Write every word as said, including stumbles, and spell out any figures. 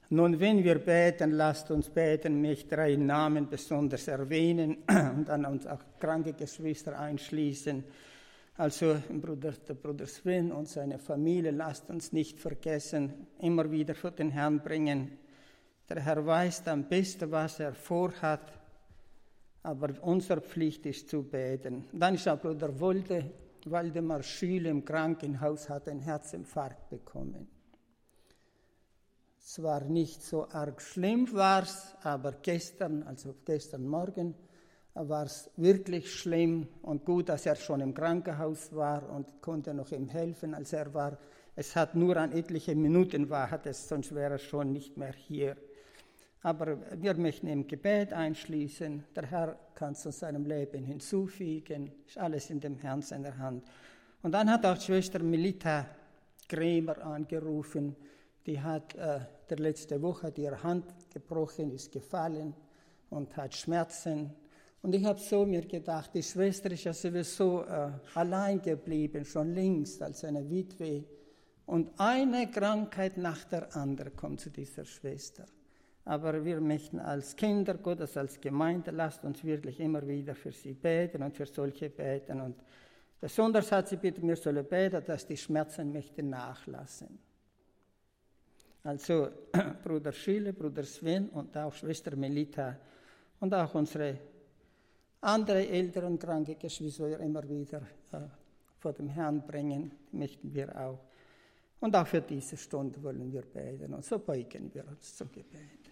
Nun, wenn wir beten, lasst uns beten, mich drei Namen besonders erwähnen und dann uns auch kranke Geschwister einschließen. Also Bruder, der Bruder Sven und seine Familie, lasst uns nicht vergessen, immer wieder vor den Herrn bringen. Der Herr weiß am besten, was er vorhat, aber unsere Pflicht ist zu beten. Dann ist auch Bruder Wolde, Waldemar Schüle im Krankenhaus, hat einen Herzinfarkt bekommen. Es war nicht so arg schlimm, war's, aber gestern, also gestern Morgen, war es wirklich schlimm und gut, dass er schon im Krankenhaus war und konnte noch ihm helfen, als er war. Es hat nur an etliche Minuten war, hat es, sonst wäre er schon nicht mehr hier. Aber wir möchten im Gebet einschließen. Der Herr kann zu seinem Leben hinzufügen. Ist alles in dem Herrn seiner Hand. Und dann hat auch Schwester Melita Kremer angerufen. Die hat äh, der letzte Woche hat ihre Hand gebrochen, ist gefallen und hat Schmerzen. Und ich habe so mir gedacht, die Schwester ist ja sowieso äh, allein geblieben, schon längst als eine Witwe. Und eine Krankheit nach der anderen kommt zu dieser Schwester. Aber wir möchten als Kinder Gottes, als Gemeinde, lasst uns wirklich immer wieder für sie beten und für solche beten. Und besonders hat sie bitte mir solle beten, dass die Schmerzen möchten nachlassen. Also Bruder Schiele, Bruder Sven und auch Schwester Melita und auch unsere andere älteren kranke Geschwister immer wieder äh, vor dem Herrn bringen, möchten wir auch. Und auch für diese Stunde wollen wir beten und so beugen wir uns zum Gebet.